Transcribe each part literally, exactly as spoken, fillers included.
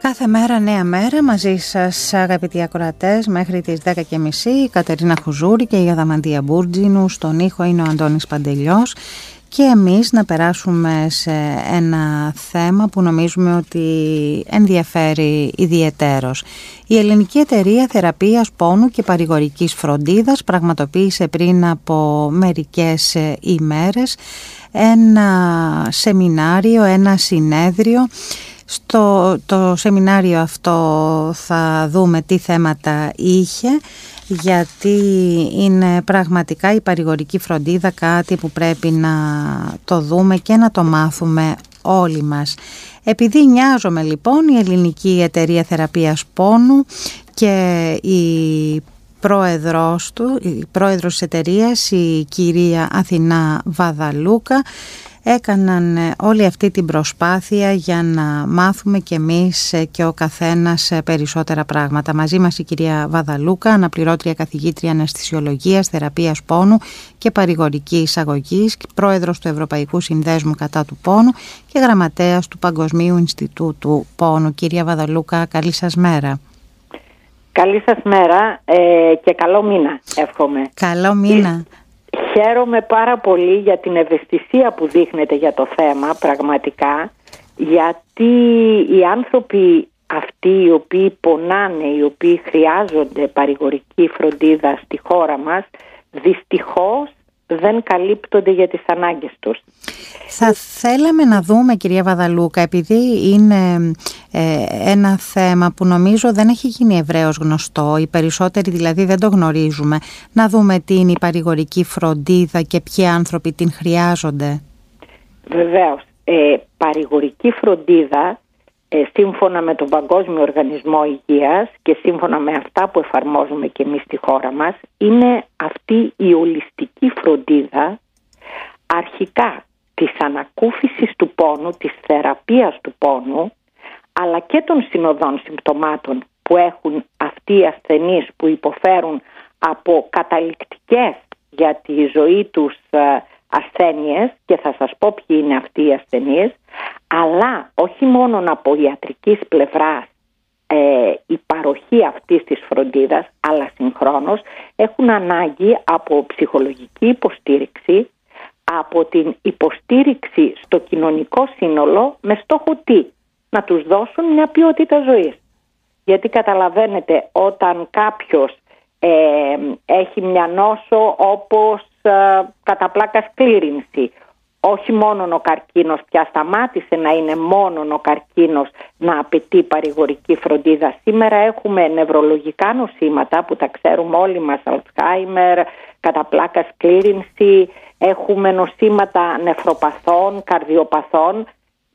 Κάθε μέρα νέα μέρα μαζί σας, αγαπητοί ακροατές, μέχρι τις δέκα και μισή. Η Κατερίνα Χουζούρη και η Αδαμαντία Μπούρτζινου. Στον ήχο είναι ο Αντώνης Παντελιός. Και εμείς να περάσουμε σε ένα θέμα που νομίζουμε ότι ενδιαφέρει ιδιαιτέρως. Η Ελληνική Εταιρεία Θεραπείας Πόνου και Παρηγορικής Φροντίδας πραγματοποίησε πριν από μερικές ημέρες ένα σεμινάριο, ένα συνέδριο. Στο το σεμινάριο αυτό θα δούμε τι θέματα είχε, γιατί είναι πραγματικά η παρηγορική φροντίδα κάτι που πρέπει να το δούμε και να το μάθουμε όλοι μας. Επειδή νοιάζομαι λοιπόν, η Ελληνική Εταιρεία Θεραπείας Πόνου και η πρόεδρος του, η πρόεδρος της εταιρείας, η κυρία Αθηνά Βαδαλούκα, έκαναν όλη αυτή την προσπάθεια για να μάθουμε κι εμείς και ο καθένας περισσότερα πράγματα. Μαζί μας η κυρία Βαδαλούκα, αναπληρώτρια καθηγήτρια αναισθησιολογίας, θεραπείας πόνου και παρηγορική εισαγωγής, πρόεδρος του Ευρωπαϊκού Συνδέσμου κατά του πόνου και γραμματέας του Παγκοσμίου Ινστιτούτου Πόνου. Κυρία Βαδαλούκα, καλή σας μέρα. Καλή σας μέρα ε, και καλό μήνα, εύχομαι. Καλό μήνα. Χαίρομαι πάρα πολύ για την ευαισθησία που δείχνετε για το θέμα, πραγματικά, γιατί οι άνθρωποι αυτοί οι οποίοι πονάνε, οι οποίοι χρειάζονται παρηγορική φροντίδα στη χώρα μας, δυστυχώς δεν καλύπτονται για τις ανάγκες τους. Θα θέλαμε να δούμε, κυρία Βαδαλούκα, επειδή είναι ε, ένα θέμα που νομίζω δεν έχει γίνει ευρέως γνωστό, οι περισσότεροι δηλαδή δεν το γνωρίζουμε, να δούμε τι είναι η παρηγορική φροντίδα και ποιοι άνθρωποι την χρειάζονται. Βεβαίως, ε, παρηγορική φροντίδα, ε, σύμφωνα με τον Παγκόσμιο Οργανισμό Υγείας και σύμφωνα με αυτά που εφαρμόζουμε και εμείς στη χώρα μας, είναι αυτή η ολιστική φροντίδα αρχικά της ανακούφισης του πόνου, της θεραπείας του πόνου, αλλά και των συνοδών συμπτωμάτων που έχουν αυτοί οι ασθενείς που υποφέρουν από καταληκτικές για τη ζωή τους ασθένειες, και θα σας πω ποιοι είναι αυτοί οι ασθενείς, αλλά όχι μόνο από ιατρικής πλευράς ε, η παροχή αυτής της φροντίδας, αλλά συγχρόνως έχουν ανάγκη από ψυχολογική υποστήριξη, από την υποστήριξη στο κοινωνικό σύνολο, με στόχο τι? Να τους δώσουν μια ποιότητα ζωής. Γιατί καταλαβαίνετε, όταν κάποιος ε, έχει μια νόσο όπως ε, κατά πλάκα σκλήρυνση, όχι μόνο ο καρκίνος πια σταμάτησε να είναι μόνο ο καρκίνος να απαιτεί παρηγορική φροντίδα. Σήμερα έχουμε νευρολογικά νοσήματα που τα ξέρουμε όλοι μας, Αλτσχάιμερ, κατά πλάκα σκλήρυνση, έχουμε νοσήματα νεφροπαθών, καρδιοπαθών.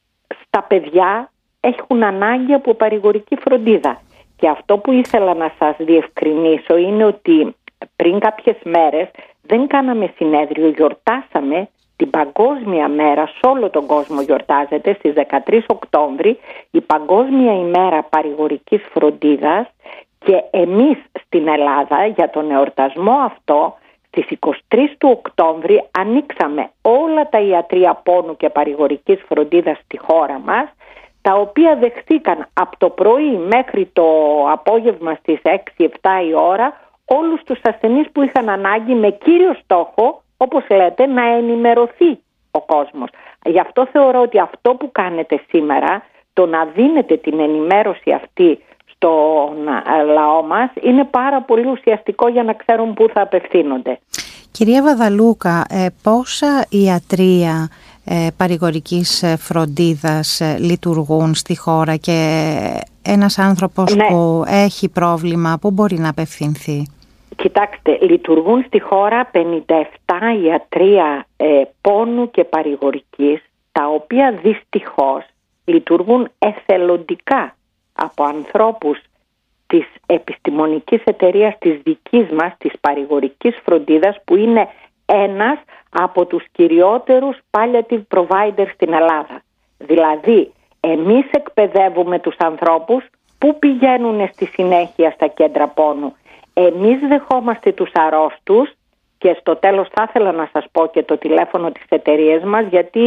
Στα παιδιά έχουν ανάγκη από παρηγορική φροντίδα. Και αυτό που ήθελα να σας διευκρινίσω είναι ότι πριν κάποιες μέρες δεν κάναμε συνέδριο, γιορτάσαμε την Παγκόσμια Μέρα, σε όλο τον κόσμο γιορτάζεται, στις δεκατρείς Οκτώβρη, η Παγκόσμια ημέρα παρηγορικής φροντίδας, και εμείς στην Ελλάδα για τον εορτασμό αυτό στις εικοστή τρίτη του Οκτώβρη ανοίξαμε όλα τα ιατρεία πόνου και παρηγορικής φροντίδας στη χώρα μας, τα οποία δεχθήκαν από το πρωί μέχρι το απόγευμα στις έξι επτά η ώρα όλους τους ασθενείς που είχαν ανάγκη, με κύριο στόχο, όπως λέτε, να ενημερωθεί ο κόσμος. Γι' αυτό θεωρώ ότι αυτό που κάνετε σήμερα, το να δίνετε την ενημέρωση αυτή στον λαό μας, είναι πάρα πολύ ουσιαστικό για να ξέρουν πού θα απευθύνονται. Κυρία Βαδαλούκα, ε, πόσα ιατρεία ε, παρηγορικής φροντίδας ε, λειτουργούν στη χώρα, και ένας άνθρωπος ναι. που έχει πρόβλημα, πού μπορεί να απευθυνθεί? Κοιτάξτε, λειτουργούν στη χώρα πενήντα επτά ιατρεία ε, πόνου και παρηγορικής, τα οποία δυστυχώς λειτουργούν εθελοντικά από ανθρώπους της επιστημονικής εταιρείας της δικής μας, της παρηγορικής φροντίδας, που είναι ένας από τους κυριότερους palliative providers στην Ελλάδα. Δηλαδή, εμείς εκπαιδεύουμε τους ανθρώπους που πηγαίνουν στη συνέχεια στα κέντρα πόνου. Εμείς δεχόμαστε τους αρρώστους, και στο τέλος θα ήθελα να σας πω και το τηλέφωνο της εταιρείας μας, γιατί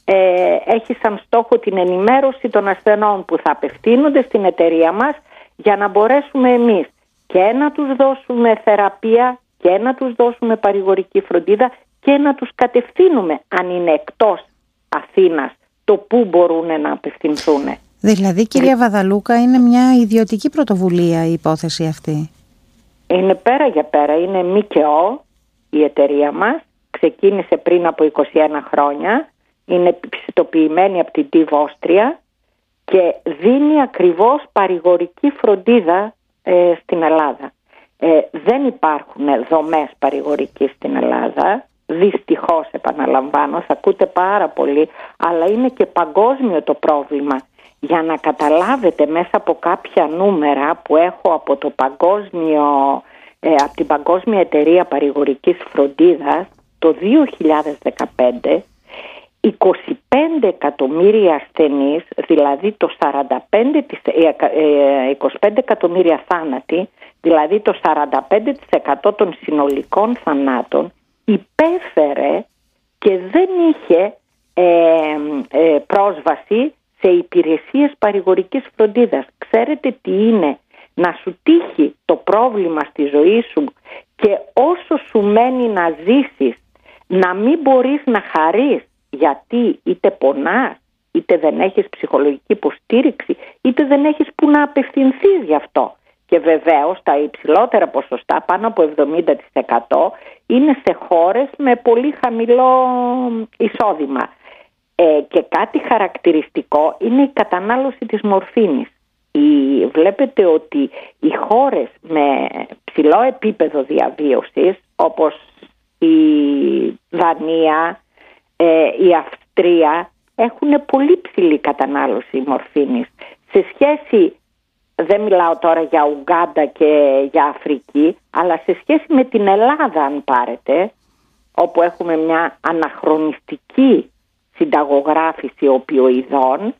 ε, έχει σαν στόχο την ενημέρωση των ασθενών που θα απευθύνονται στην εταιρεία μας, για να μπορέσουμε εμείς και να τους δώσουμε θεραπεία και να τους δώσουμε παρηγορική φροντίδα και να τους κατευθύνουμε, αν είναι εκτός Αθήνας, το πού μπορούν να απευθυνθούν. Δηλαδή, κυρία Βαδαλούκα, είναι μια ιδιωτική πρωτοβουλία η υπόθεση αυτή? Είναι πέρα για πέρα, είναι ΜΚΟ η εταιρεία μας, ξεκίνησε πριν από είκοσι ένα χρόνια, είναι πιστοποιημένη από την Div Austria και δίνει ακριβώς παρηγορική φροντίδα ε, στην Ελλάδα. Ε, δεν υπάρχουν δομές παρηγορικής στην Ελλάδα, δυστυχώς, επαναλαμβάνω, θα ακούτε πάρα πολύ, αλλά είναι και παγκόσμιο το πρόβλημα. Για να καταλάβετε, μέσα από κάποια νούμερα που έχω από, το παγκόσμιο, ε, από την Παγκόσμια Εταιρεία Παρηγορικής Φροντίδας, το δύο χιλιάδες δεκαπέντε είκοσι πέντε εκατομμύρια ασθενείς, δηλαδή το σαράντα πέντε, είκοσι πέντε εκατομμύρια θάνατοι, δηλαδή το σαράντα πέντε τοις εκατό των συνολικών θανάτων, υπέφερε και δεν είχε ε, ε, πρόσβαση σε υπηρεσίες παρηγορικής φροντίδας. Ξέρετε τι είναι να σου τύχει το πρόβλημα στη ζωή σου και όσο σου μένει να ζήσεις να μην μπορείς να χαρείς, γιατί είτε πονάς, είτε δεν έχεις ψυχολογική υποστήριξη, είτε δεν έχεις που να απευθυνθείς γι' αυτό. Και βεβαίως τα υψηλότερα ποσοστά, πάνω από εβδομήντα τοις εκατό, είναι σε χώρες με πολύ χαμηλό εισόδημα. Ε, και κάτι χαρακτηριστικό είναι η κατανάλωση της μορφίνης. Η, βλέπετε ότι οι χώρες με ψηλό επίπεδο διαβίωσης, όπως η Δανία, ε, η Αυστρία, έχουν πολύ ψηλή κατανάλωση μορφίνης. Σε σχέση, δεν μιλάω τώρα για Ουγκάντα και για Αφρική, αλλά σε σχέση με την Ελλάδα, αν πάρετε, όπου έχουμε μια αναχρονιστική συνταγογράφηση οπιοειδών,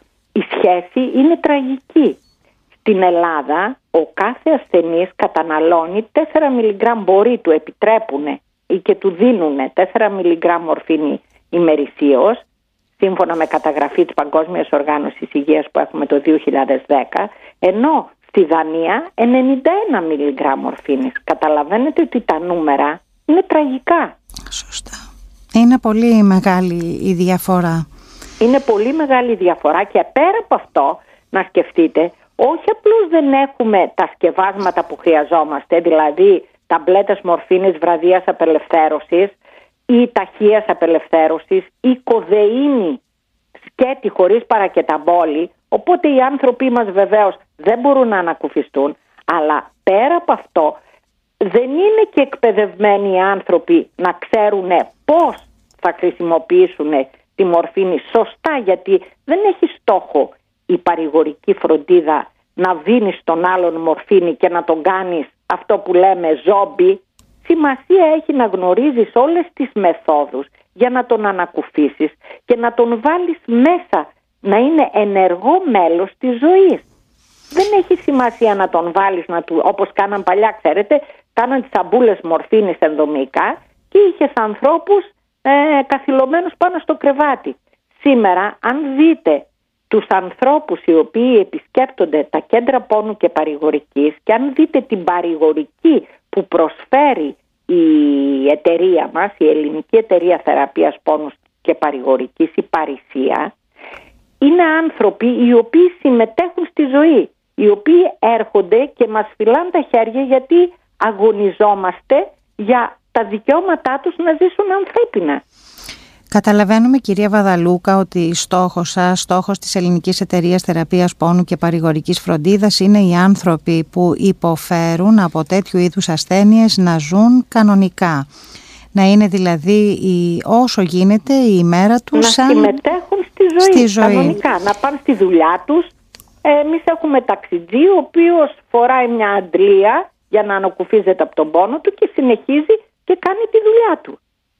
η σχέση είναι τραγική. Στην Ελλάδα ο κάθε ασθενής καταναλώνει τέσσερα μιλιγκράμμ, μπορεί, του επιτρέπουν ή και του δίνουν τέσσερα μιλιγκράμμ μορφίνη ημερησίως, σύμφωνα με καταγραφή της Παγκόσμιας Οργάνωσης Υγείας που έχουμε το δύο χιλιάδες δέκα, ενώ στη Δανία ενενήντα ένα μιλιγκράμμ μορφίνης. Καταλαβαίνετε ότι τα νούμερα είναι τραγικά. Σωστά. Είναι πολύ μεγάλη η διαφορά. Είναι πολύ μεγάλη η διαφορά και πέρα από αυτό να σκεφτείτε, όχι απλώς δεν έχουμε τα σκευάσματα που χρειαζόμαστε, δηλαδή ταμπλέτες μορφίνης βραδίας απελευθέρωσης ή ταχείας απελευθέρωσης ή κοδεΐνη σκέτη χωρίς παρακεταμπόλη, οπότε οι άνθρωποι μας βεβαίως δεν μπορούν να ανακουφιστούν, αλλά πέρα από αυτό δεν είναι και εκπαιδευμένοι οι άνθρωποι να ξέρουν πώς θα χρησιμοποιήσουν τη μορφίνη σωστά, γιατί δεν έχει στόχο η παρηγορική φροντίδα να δίνεις τον άλλον μορφίνη και να τον κάνεις αυτό που λέμε ζόμπι. Σημασία έχει να γνωρίζεις όλες τις μεθόδους για να τον ανακουφίσεις και να τον βάλεις μέσα να είναι ενεργό μέλος της ζωής. Δεν έχει σημασία να τον βάλεις, να του, όπως κάναν παλιά, ξέρετε, κάναν τις αμπούλες μορφίνης ενδομικά και είχες ανθρώπους ε, καθυλωμένους πάνω στο κρεβάτι. Σήμερα, αν δείτε τους ανθρώπους οι οποίοι επισκέπτονται τα κέντρα πόνου και παρηγορικής και αν δείτε την παρηγορική που προσφέρει η εταιρεία μας, η Ελληνική Εταιρεία Θεραπείας Πόνους και Παρηγορικής, η Παρισία, είναι άνθρωποι οι οποίοι συμμετέχουν στη ζωή, οι οποίοι έρχονται και μας φυλάνε τα χέρια γιατί αγωνιζόμαστε για τα δικαιώματά τους να ζήσουν ανθρώπινα. Καταλαβαίνουμε, κυρία Βαδαλούκα, ότι στόχος σας, στόχος της Ελληνικής Εταιρείας Θεραπείας Πόνου και Παρηγορικής Φροντίδας είναι οι άνθρωποι που υποφέρουν από τέτοιου είδους ασθένειες να ζουν κανονικά. Να είναι δηλαδή η, όσο γίνεται η ημέρα τους να σαν... συμμετέχουν στη ζωή, στη ζωή, κανονικά, να πάνε στη δουλειά τους. Εμείς έχουμε ταξιτζή ο οποίος φοράει μια αντλία για να ανακουφίζεται από τον πόνο του και συνεχίζει και κάνει τη δουλειά του.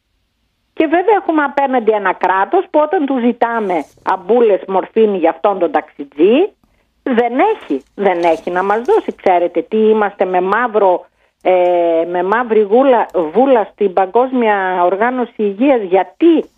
Και βέβαια έχουμε απέναντι ένα κράτος που όταν του ζητάμε αμπούλες μορφίνη για αυτόν τον ταξιτζή δεν έχει, δεν έχει να μας δώσει. Ξέρετε τι, είμαστε με, μαύρο, ε, με μαύρη γούλα, βούλα στην Παγκόσμια Οργάνωση Υγείας. Γιατί,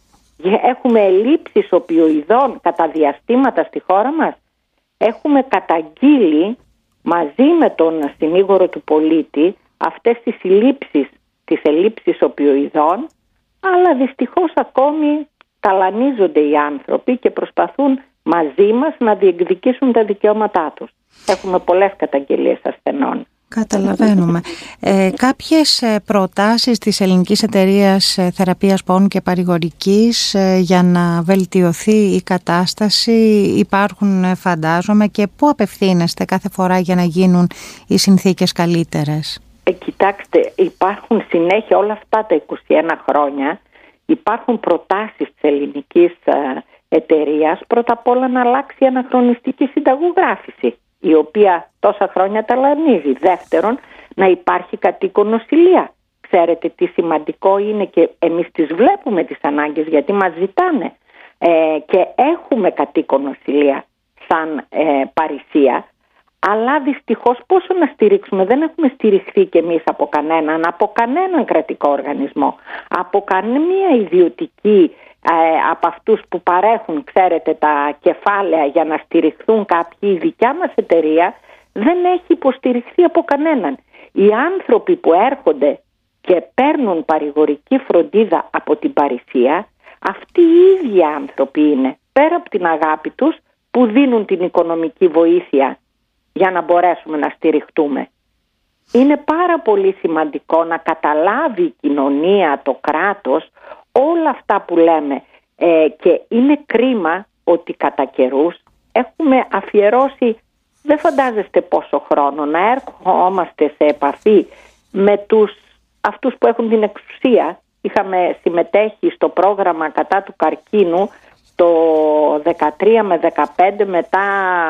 Έχουμε ελλείψεις οπιοειδών κατά διαστήματα στη χώρα μας. Έχουμε καταγγείλει μαζί με τον συνήγορο του πολίτη αυτές τις ελλείψεις, τις ελλείψεις οπιοειδών, αλλά δυστυχώς ακόμη ταλανίζονται οι άνθρωποι και προσπαθούν μαζί μας να διεκδικήσουν τα δικαιώματά τους. Έχουμε πολλές καταγγελίες ασθενών. Καταλαβαίνουμε. Ε, κάποιες προτάσεις της Ελληνικής Εταιρείας Θεραπείας Πόνου και Παρηγορικής ε, για να βελτιωθεί η κατάσταση υπάρχουν, φαντάζομαι, και πού απευθύνεστε κάθε φορά για να γίνουν οι συνθήκες καλύτερες? Ε, κοιτάξτε, υπάρχουν συνέχεια όλα αυτά τα είκοσι ένα χρόνια, υπάρχουν προτάσεις της Ελληνικής Εταιρείας, πρώτα απ' όλα να αλλάξει η αναχρονιστική συνταγογράφηση, η οποία τόσα χρόνια ταλανίζει. Δεύτερον, να υπάρχει κατοίκον νοσηλεία. Ξέρετε τι σημαντικό είναι, και εμείς τις βλέπουμε τις ανάγκες, γιατί μας ζητάνε. Ε, και έχουμε κατοίκον νοσηλεία σαν ε, Παρισία, αλλά δυστυχώς πόσο να στηρίξουμε? Δεν έχουμε στηριχθεί κι εμείς από κανέναν, από κανέναν κρατικό οργανισμό, από καμία ιδιωτική, ε, από αυτούς που παρέχουν, ξέρετε, τα κεφάλαια για να στηριχθούν κάποιοι. Η δικιά μας εταιρεία δεν έχει υποστηριχθεί από κανέναν. Οι άνθρωποι που έρχονται και παίρνουν παρηγορική φροντίδα από την Παρισία, αυτοί οι ίδιοι άνθρωποι είναι, πέρα από την αγάπη τους, που δίνουν την οικονομική βοήθεια για να μπορέσουμε να στηριχτούμε. Είναι πάρα πολύ σημαντικό να καταλάβει η κοινωνία, το κράτος, όλα αυτά που λέμε, ε, και είναι κρίμα ότι κατά καιρούς έχουμε αφιερώσει, δεν φαντάζεστε πόσο χρόνο, να έρχομαστε σε επαφή με τους, αυτούς που έχουν την εξουσία. Είχαμε συμμετέχει στο πρόγραμμα κατά του καρκίνου το δεκατρία με δεκαπέντε, μετά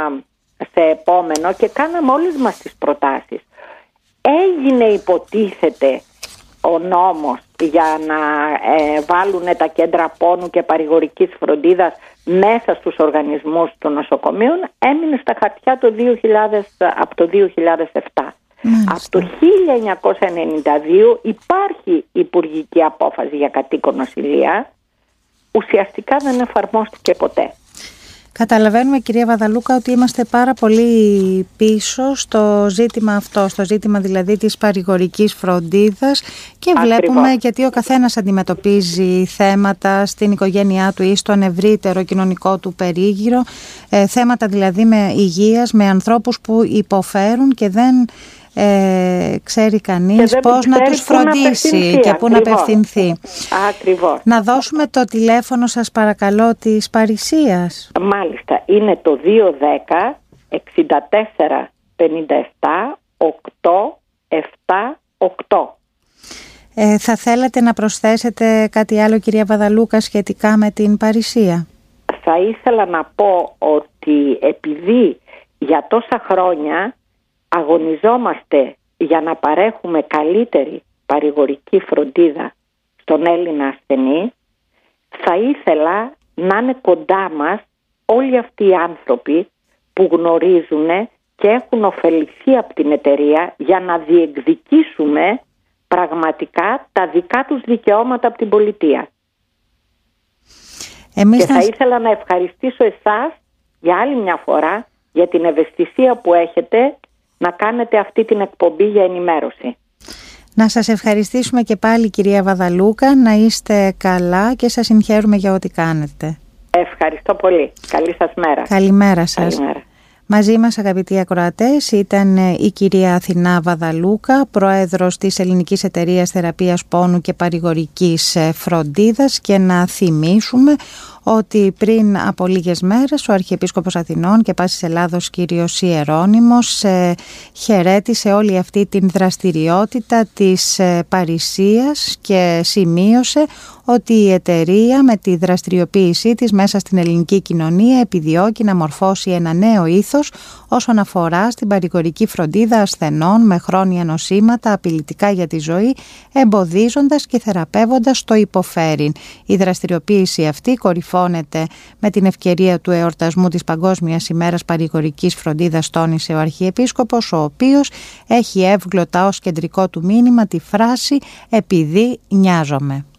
σε επόμενο, και κάναμε όλες μας τις προτάσεις. Έγινε, υποτίθεται, ο νόμος για να ε, βάλουν τα κέντρα πόνου και παρηγορικής φροντίδας μέσα στους οργανισμούς των νοσοκομείων. Έμεινε στα χαρτιά το δύο χιλιάδες, από το δύο χιλιάδες επτά. Μάλιστα. Από το χίλια εννιακόσια ενενήντα δύο υπάρχει υπουργική απόφαση για κατοίκον νοσηλεία. Ουσιαστικά δεν εφαρμόστηκε ποτέ. Καταλαβαίνουμε, κυρία Βαδαλούκα, ότι είμαστε πάρα πολύ πίσω στο ζήτημα αυτό, στο ζήτημα δηλαδή της παρηγορικής φροντίδας, και Ακριβώς. βλέπουμε γιατί ο καθένας αντιμετωπίζει θέματα στην οικογένειά του ή στον ευρύτερο κοινωνικό του περίγυρο, ε, θέματα δηλαδή με υγείας, με ανθρώπους που υποφέρουν και δεν Ε, ξέρει κανείς πώς να τους φροντίσει να και πού να απευθυνθεί. Ακριβώς. Να δώσουμε το τηλέφωνο σας παρακαλώ της Παρισίας. Μάλιστα, είναι το δύο ένα μηδέν εξήντα τέσσερα πενήντα επτά οκτώ επτά οκτώ. Ε, θα θέλατε να προσθέσετε κάτι άλλο, κυρία Βαδαλούκα, σχετικά με την Παρισία? Θα ήθελα να πω ότι επειδή για τόσα χρόνια αγωνιζόμαστε για να παρέχουμε καλύτερη παρηγορική φροντίδα στον Έλληνα ασθενή, θα ήθελα να είναι κοντά μας όλοι αυτοί οι άνθρωποι που γνωρίζουν και έχουν ωφεληθεί από την εταιρεία για να διεκδικήσουμε πραγματικά τα δικά τους δικαιώματα από την πολιτεία. Εμείς και θα... θα ήθελα να ευχαριστήσω εσάς για άλλη μια φορά για την ευαισθησία που έχετε να κάνετε αυτή την εκπομπή για ενημέρωση. Να σας ευχαριστήσουμε και πάλι, κυρία Βαδαλούκα, να είστε καλά και σας συγχαίρουμε για ό,τι κάνετε. Ευχαριστώ πολύ. Καλή σας μέρα. Καλημέρα σας. Καλημέρα. Μαζί μας, αγαπητοί ακροατές, ήταν η κυρία Αθηνά Βαδαλούκα, πρόεδρος της Ελληνικής Εταιρείας Θεραπείας Πόνου και Παρηγορικής Φροντίδας, και να θυμίσουμε ότι πριν από λίγες μέρες ο Αρχιεπίσκοπος Αθηνών και Πάσης Ελλάδος κύριος Ιερώνυμος ε, χαιρέτησε όλη αυτή την δραστηριότητα της ε, Παρισίας και σημείωσε ότι η εταιρεία με τη δραστηριοποίησή της μέσα στην ελληνική κοινωνία επιδιώκει να μορφώσει ένα νέο ήθος όσον αφορά στην παρηγορική φροντίδα ασθενών με χρόνια νοσήματα απειλητικά για τη ζωή, εμποδίζοντας και θεραπεύοντας το υποφέρειν. Η δραστηριοποίηση αυτή κορυφώνεται με την ευκαιρία του εορτασμού της Παγκόσμιας ημέρας παρηγορικής φροντίδας, τόνισε ο Αρχιεπίσκοπος, ο οποίος έχει εύγλωτα ως κεντρικό του μήνυμα τη φράση «επειδή νοιάζομαι».